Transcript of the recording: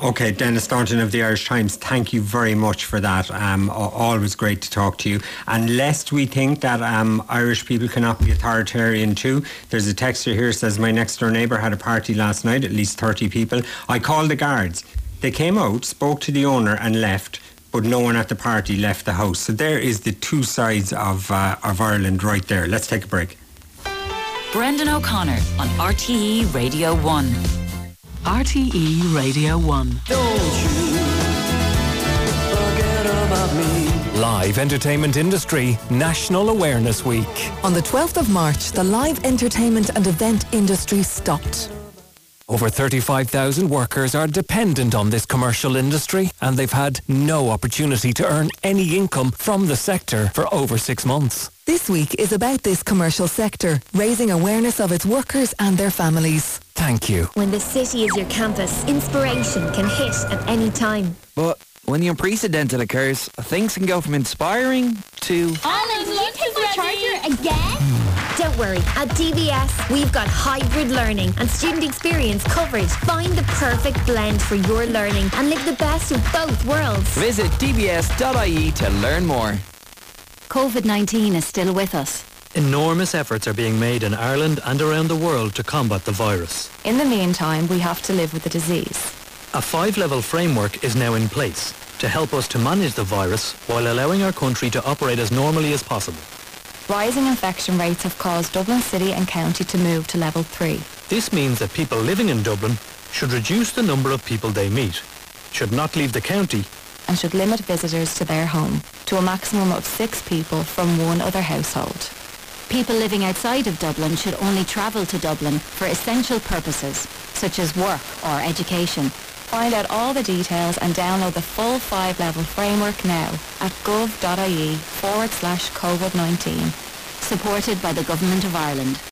Okay, Dennis Thornton of the Irish Times, thank you very much for that. Always great to talk to you. And lest we think that Irish people cannot be authoritarian too, there's a texter here says, my next door neighbour had a party last night, at least 30 people. I called the guards. They came out, spoke to the owner and left, but no one at the party left the house. So there is the two sides of Ireland right there. Let's take a break. Brendan O'Connor on RTE Radio 1. RTE Radio 1. Don't you forget about me. Live Entertainment Industry National Awareness Week. On the 12th of March, the live entertainment and event industry stopped. Over 35,000 workers are dependent on this commercial industry, and they've had no opportunity to earn any income from the sector for over 6 months. This week is about this commercial sector, raising awareness of its workers and their families. Thank you. When the city is your campus, inspiration can hit at any time. But when the unprecedented occurs, things can go from inspiring to... Alan, did you take my charger again? Don't worry, at DBS we've got hybrid learning and student experience covered. Find the perfect blend for your learning and live the best of both worlds. Visit dbs.ie to learn more. COVID-19 is still with us. Enormous efforts are being made in Ireland and around the world to combat the virus. In the meantime, we have to live with the disease. A 5-level framework is now in place to help us to manage the virus while allowing our country to operate as normally as possible. Rising infection rates have caused Dublin City and County to move to level 3. This means that people living in Dublin should reduce the number of people they meet, should not leave the county, and should limit visitors to their home to a maximum of 6 people from one other household. People living outside of Dublin should only travel to Dublin for essential purposes, such as work or education. Find out all the details and download the full 5-level framework now at gov.ie/COVID-19. Supported by the Government of Ireland.